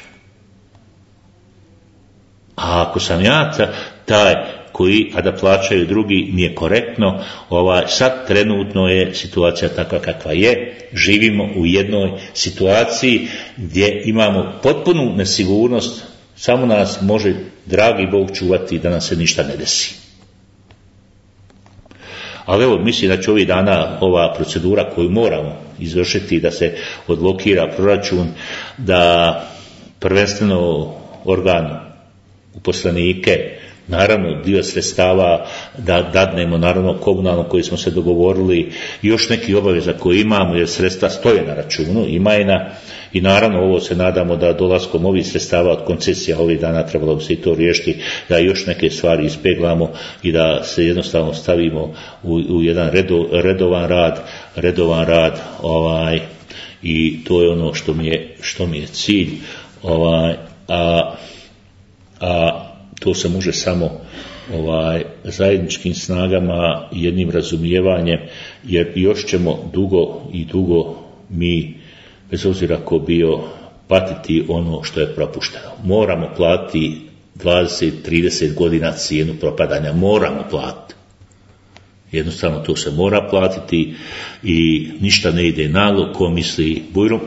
A ako sam ja taj koji, a da plaćaju drugi, nije korektno, ovaj, sad trenutno je situacija takva kakva je, živimo u jednoj situaciji gdje imamo potpunu nesigurnost, samo nas može dragi Bog čuvati da nam se ništa ne desi. Ali evo, mislim da će ovih dana ova procedura koju moramo izvršiti, da se odblokira proračun, da prvenstveno organ uposlenike, naravno dio sredstava da dadnemo, naravno komunalno koji smo se dogovorili i još neki obaveza koje imamo jer sredstva stoje na računu, ima je na, i naravno ovo se nadamo da dolaskom ovih sredstava od koncesija ovih dana trebalo bi se i to riješiti, da još neke stvari ispeglamo i da se jednostavno stavimo u, u jedan redo, redovan rad, redovan rad ovaj, i to je ono što mi je, što mi je cilj, ovaj, a a to se može samo ovaj, zajedničkim snagama i jednim razumijevanjem, jer još ćemo dugo i dugo mi, bez obzira ko bio, patiti ono što je propušteno. Moramo platiti dvadeset do trideset godina cijenu propadanja, moramo platiti. Jednostavno to se mora platiti i ništa ne ide naglo, ko misli bujrom,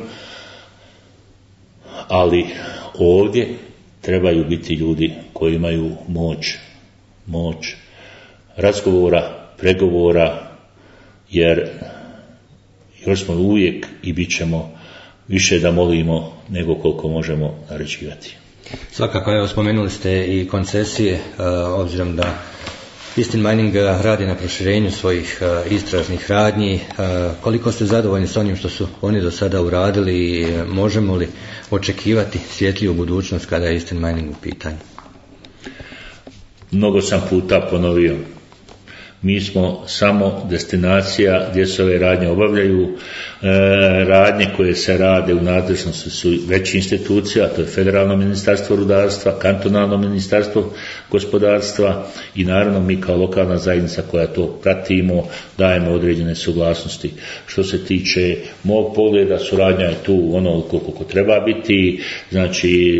ali ovdje trebaju biti ljudi koji imaju moć, moć razgovora, pregovora, jer još smo uvijek i bit ćemo više da molimo nego koliko možemo naređivati. Svakako, evo spomenuli ste i koncesije, obzirom da Istin Mining radi na proširenju svojih istražnih radnji. Koliko ste zadovoljni s onim što su oni do sada uradili i možemo li očekivati svjetliju budućnost kada je Istin Mining u pitanju? Mnogo sam puta ponovio. mi smo samo destinacija gdje se ove radnje obavljaju. E, radnje koje se rade u nadležnosti su veći institucija, to je Federalno ministarstvo rudarstva, Kantonalno ministarstvo gospodarstva i naravno mi kao lokalna zajednica koja to pratimo, dajemo određene suglasnosti. Što se tiče mog pogleda, suradnja je tu ono koliko treba biti, znači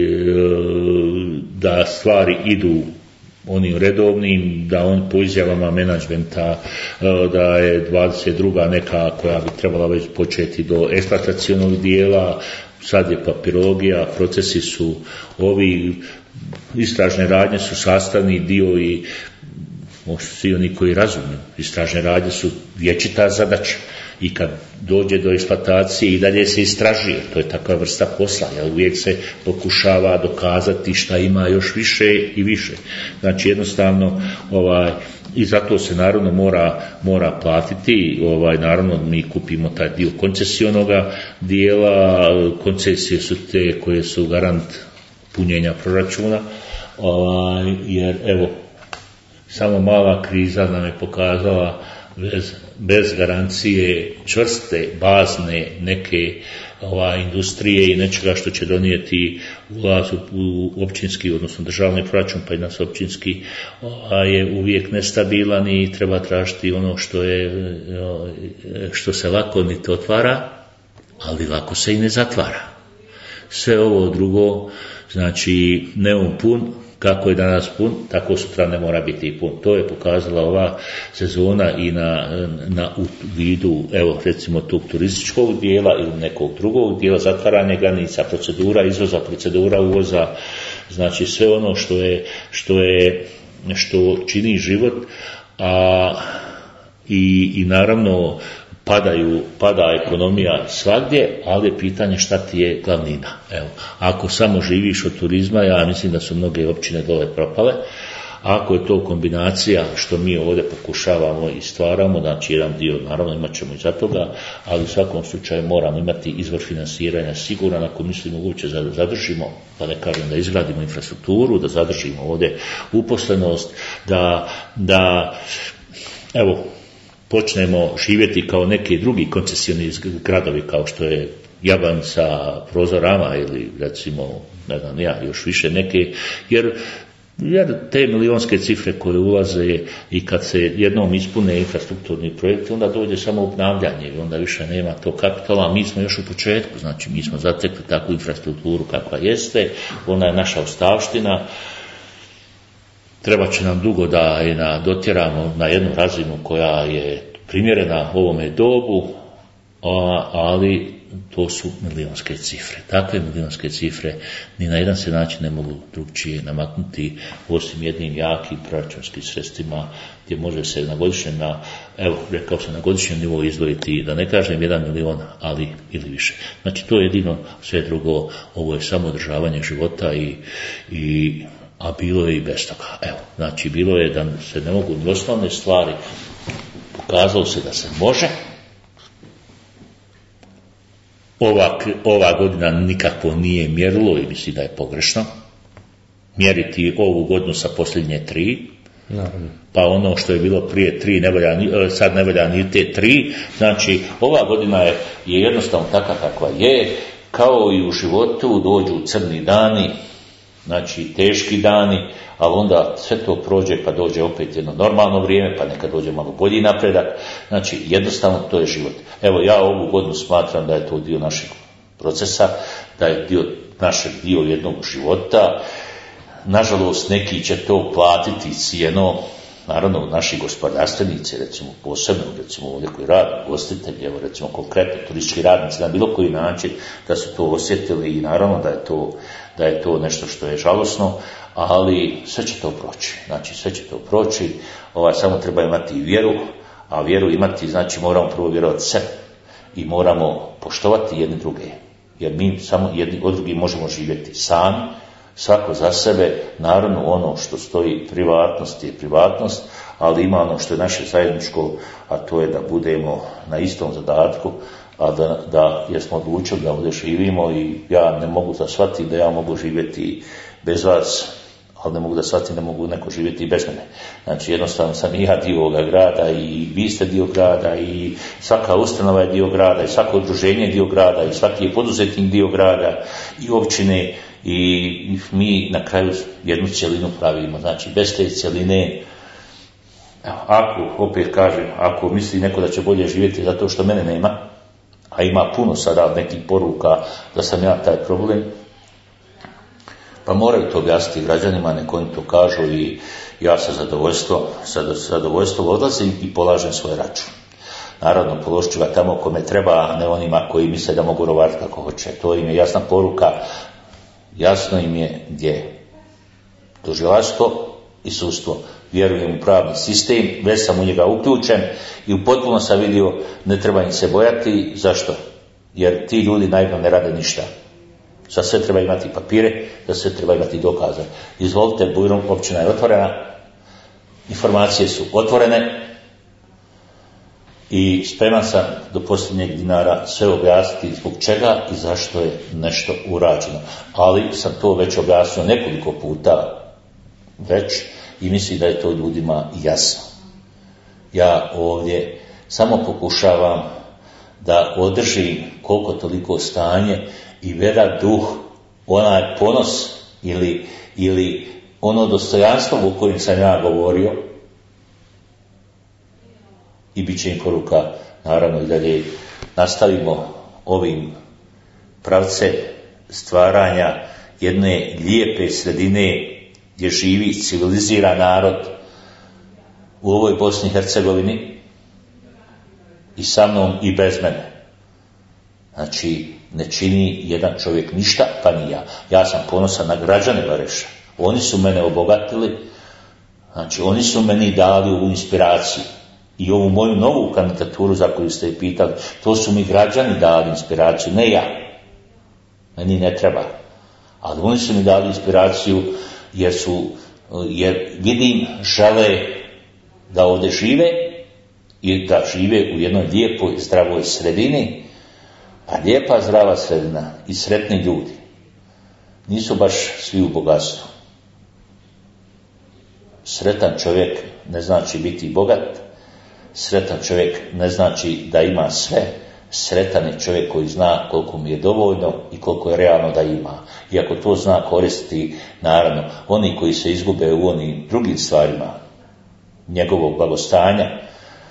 da stvari idu onim redovnim, da on po izjavama menadžmenta da je dvadeset druga neka koja bi trebala već početi do eksploatacionog dijela, sad je papirologija, procesi su ovi, istražne radnje su sastavni dio i svi oni koji razumiju, istražne radnje su vječita zadaća i kad dođe do eksploatacije i dalje se istražuje, to je takva vrsta posla, jer uvijek se pokušava dokazati šta ima još više i više. Znači jednostavno ovaj, i zato se naravno mora, mora platiti, ovaj, naravno mi kupimo taj dio koncesionoga dijela, koncesije su te koje su garant punjenja proračuna, ovaj, jer evo samo mala kriza nam je pokazala bez, bez garancije čvrste, bazne neke ova, industrije i nečega što će donijeti ulaz u općinski, odnosno državni proračun, pa i nas općinski a, je uvijek nestabilan i treba tražiti ono što je što se lako niti otvara, ali lako se i ne zatvara. Sve ovo drugo, znači neum pun, kako je danas pun, tako sutra ne mora biti i pun. To je pokazala ova sezona i na, na u vidu, evo recimo tog turističkog dijela ili nekog drugog dijela, zatvaranja granica, procedura izvoza, procedura uvoza, znači sve ono što je, što je, što čini život, a i, i naravno padaju, pada ekonomija svagdje, ali je pitanje šta ti je glavnina. Evo, ako samo živiš od turizma, ja mislim da su mnoge općine dole propale. Ako je to kombinacija što mi ovdje pokušavamo i stvaramo, znači jedan dio naravno imat ćemo i za toga, ali u svakom slučaju moramo imati izvor finansiranja siguran ako mislimo uopće da zadržimo, pa ne kažem da izgradimo infrastrukturu, da zadržimo ovdje uposlenost, da, da evo, počnemo živjeti kao neki drugi koncesioni gradovi kao što je Jaban sa prozorama ili recimo, ne znam ja, još više neke, jer, jer te milionske cifre koje ulaze i kad se jednom ispune infrastrukturni projekti, onda dođe samo obnavljanje i onda više nema to kapitala, mi smo još u početku, znači mi smo zatekli takvu infrastrukturu kakva jeste, ona je naša ostavština. Treba će nam dugo da je na, dotjeramo na jednu razinu koja je primjerena ovome dobu, a, ali to su milionske cifre. Takve milionske cifre ni na jedan se način ne mogu drugčije namaknuti osim jednim jakim proračunskim sredstvima gdje može se na godišnjem, na, evo rekao sam na godišnjem nivou izdvojiti, da ne kažem jedan milion, ali ili više. Znači to je jedino, sve drugo, ovo je samo održavanje života i, i a bilo je i bez toga. Evo, znači bilo je da se ne mogu osnovne stvari, pokazalo se da se može. Ova, ova godina nikako nije mjerilo i misli da je pogrešno mjeriti ovu godinu sa posljednje tri, naravno. Pa ono što je bilo prije tri ne valja, sad ne valja ni te tri, znači ova godina je, je jednostavno takva kakva je, kao i u životu dođu crni dani, znači teški dani, ali onda sve to prođe pa dođe opet jedno normalno vrijeme, pa neka dođe malo bolji napredak, znači jednostavno to je život. Evo ja ovu godinu smatram da je to dio našeg procesa, da je dio našeg dio jednog života, nažalost neki će to platiti cijeno, naravno naši gospodarstvenici, recimo posebno, recimo ovdje koji rade, gostitelji, evo recimo konkretno turistički radnici na bilo koji način da su to osjetili i naravno da je to, da je to nešto što je žalosno, ali sve će to proći, znači sve će to proći, ovaj, samo treba imati i vjeru, a vjeru imati znači moramo prvo vjerovati sebe i moramo poštovati jedni druge, jer mi samo jedni od drugih možemo živjeti sami, svako za sebe, naravno ono što stoji privatnost je privatnost, ali ima ono što je naše zajedničko, a to je da budemo na istom zadatku, a da, da jer smo odlučili da ovdje živimo i ja ne mogu da shvatiti da ja mogu živjeti bez vas, ali ne mogu da shvatim da mogu neko živjeti i bez mene. Znači jednostavno sam i ja dio ovoga grada i vi ste dio grada i svaka ustanova je dio grada i svako udruženje je dio grada i svaki je poduzetnik dio grada i općine i mi na kraju jednu cjelinu pravimo. Znači bez te cjeline, ako, opet kažem, ako misli neko da će bolje živjeti zato što mene nema, a ima puno sada nekih poruka da sam ja taj problem, pa moraju to objasniti građanima, neko im to kažu i ja sa zadovoljstvom, sa zadovoljstvom odlazim i polažem svoj račun. Naravno, položit ću ga tamo kome treba, a ne onima koji misle da mogu rovariti kako hoće. To im je jasna poruka, jasno im je gdje tužilaštvo i sudstvo. Vjerujem u pravni sistem, već sam u njega uključen i u potpuno sam vidio, ne treba im se bojati. Zašto? Jer ti ljudi naivno ne rade ništa. Za sve treba imati papire, za sve treba imati dokaze. Izvolite, Bujrum, općina je otvorena, informacije su otvorene i spreman sam do posljednjeg dinara sve objasniti zbog čega i zašto je nešto urađeno. Ali sam to već objasnio nekoliko puta već i mislim da je to ljudima jasno. Ja ovdje samo pokušavam da održim koliko toliko stanje i vera duh, onaj ponos ili, ili ono dostojanstvo o kojem sam ja govorio i bit će im poruka, naravno i dalje nastavimo ovim pravce stvaranja jedne lijepe sredine gdje živi civiliziran narod u ovoj Bosni i Hercegovini i sa mnom i bez mene. Znači, ne čini jedan čovjek ništa, pa ni ja. Ja sam ponosan na građane Vareša. Oni su mene obogatili, znači oni su meni dali ovu inspiraciju i ovu moju novu kandidaturu za koju ste je pitali. To su mi građani dali inspiraciju, ne ja. Meni ne treba. Ali oni su mi dali inspiraciju jer su, jer vidim, žele da ovdje žive i da žive u jednoj lijepoj, zdravoj sredini. A lijepa, zdrava sredina i sretni ljudi nisu baš svi u bogatstvu. Sretan čovjek ne znači biti bogat, sretan čovjek ne znači da ima sve, sretan je čovjek koji zna koliko mu je dovoljno i koliko je realno da ima. I ako to zna koristiti, naravno, oni koji se izgube u onim drugim stvarima njegovog blagostanja,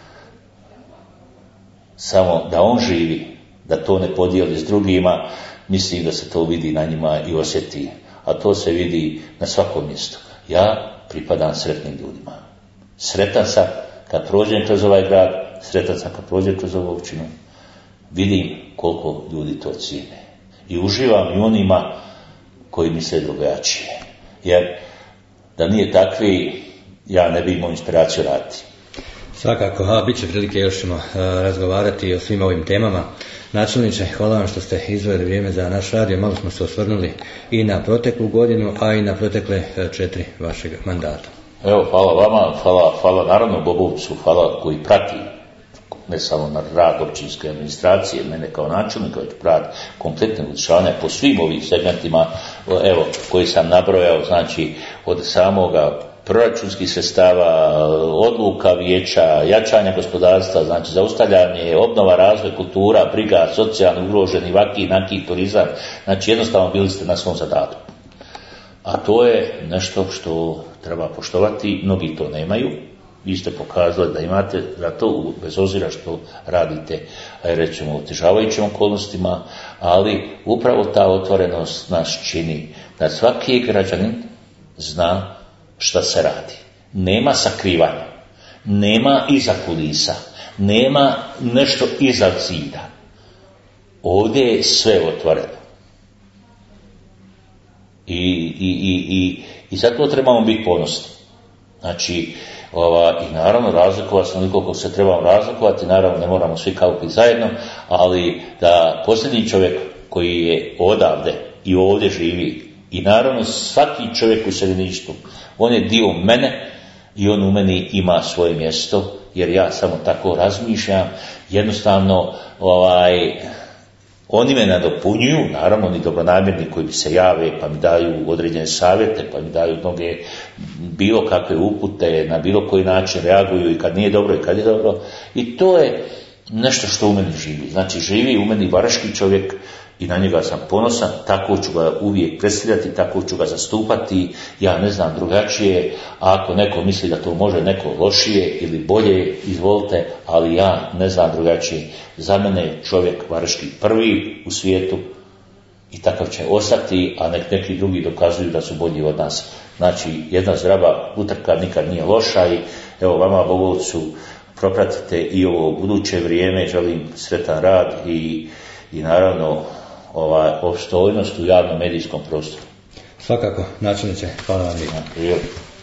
samo da on živi, da to ne podijeli s drugima, mislim da se to vidi na njima i osjeti. A to se vidi na svakom mjestu. Ja pripadam sretnim ljudima. Sretan sam kad prođem kroz ovaj grad, sretan sam kad prođem kroz ovu općinu. Vidim koliko ljudi to cijene. I uživam i onima koji misle drugačije. Jer da nije takvi, ja ne bi imao inspiraciju raditi. Svakako, a bit će prilike još ćemo uh, razgovarati o svim ovim temama. Načelniče, hvala vam što ste izdvojili vrijeme za naš radio. Malo smo se osvrnuli i na proteklu godinu, a i na protekle četiri vašeg mandata. Evo, hvala vama, hvala, hvala naravno Bobovcu, hvala koji prati ne samo na rad općinske administracije, mene kao načelnika, već rad kompletne udešavanja po svim ovim segmentima, evo, koji sam nabrojao, znači od samoga proračunskih sredstava, odluka vijeća, jačanja gospodarstva, znači zaustavljanje, obnova, razvoj, kultura, briga, socijalno ugroženi, vaki, naki, turizam, znači jednostavno bili ste na svom zadatku. A to je nešto što treba poštovati, mnogi to nemaju, vi ste pokazali da imate za to, bez obzira što radite, aj rećemo, u otežavajućim okolnostima, ali upravo ta otvorenost nas čini da svaki građanin zna šta se radi. Nema sakrivanja, nema iza kulisa, nema nešto iza zida. Ovdje je sve otvoreno. I, i, i, i, i zato trebamo biti ponosni. Znači, ova, i naravno razlikovati se koliko se trebamo razlikovati, naravno ne moramo svi kaupiti zajedno, ali da posljednji čovjek koji je odavde i ovdje živi, i naravno svaki čovjek u seljeništvu, on je dio mene i on u meni ima svoje mjesto, jer ja samo tako razmišljam. Jednostavno, ovaj, Oni me nadopunjuju, naravno oni dobronamjerni koji mi se jave pa mi daju određene savjete, pa mi daju mnoge bilo kakve upute, na bilo koji način reaguju i kad nije dobro i kad je dobro. I to je nešto što u meni živi. Znači živi u meni varaški čovjek i na njega sam ponosan, tako ću ga uvijek predstavljati, tako ću ga zastupati, ja ne znam drugačije, a ako neko misli da to može neko lošije ili bolje, izvolite, ali ja ne znam drugačije. Za mene je čovjek varaški prvi u svijetu i takav će ostati, a nek neki drugi dokazuju da su bolji od nas. Znači, jedna zdrava utrka nikad nije loša i evo vama Bogovcu propratite i ovo buduće vrijeme, želim sretan rad i, i naravno ovaj, opstojnost u javnom medijskom prostoru. Svakako, načelniče, hvala vam lijepo.